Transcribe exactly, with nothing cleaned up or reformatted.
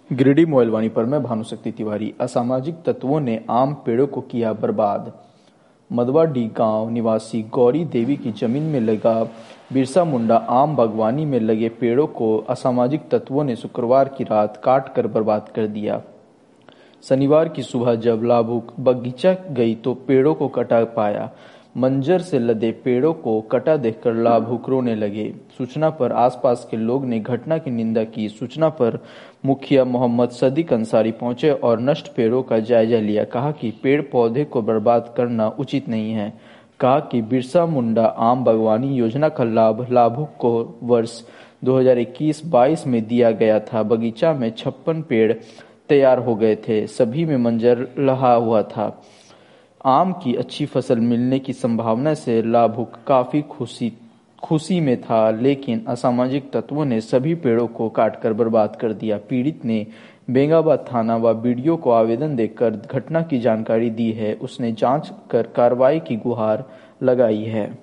गिरिडीह मोइलवानी पर मैं भानुशक्ति तिवारी। असामाजिक तत्वों ने आम पेड़ों को किया बर्बाद। मदवाडीह गांव निवासी गौरी देवी की जमीन में लगा बिरसा मुंडा आम बागवानी में लगे पेड़ों को असामाजिक तत्वों ने शुक्रवार की रात काट कर बर्बाद कर दिया। शनिवार की सुबह जब लाभुक बगीचा गई तो पेड़ों को कटा पाया। मंजर से लदे पेड़ों को कटा देखकर लाभुक रोने लगे। सूचना पर आसपास के लोग ने घटना की निंदा की। सूचना पर मुखिया मोहम्मद सदीक अंसारी पहुंचे और नष्ट पेड़ों का जायजा लिया। कहा कि पेड़ पौधे को बर्बाद करना उचित नहीं है। कहा कि बिरसा मुंडा आम बागवानी योजना का लाभ लाभुक को वर्ष दो हज़ार इक्कीस बाईस में दिया गया था। बगीचा में छप्पन पेड़ तैयार हो गए थे, सभी में मंजर लहा हुआ था। आम की अच्छी फसल मिलने की संभावना से लाभुक काफी खुशी खुशी में था, लेकिन असामाजिक तत्वों ने सभी पेड़ों को काटकर बर्बाद कर दिया। पीड़ित ने बेंगाबाद थाना व बीडीओ को आवेदन देकर घटना की जानकारी दी है। उसने जांच कर कार्रवाई की गुहार लगाई है।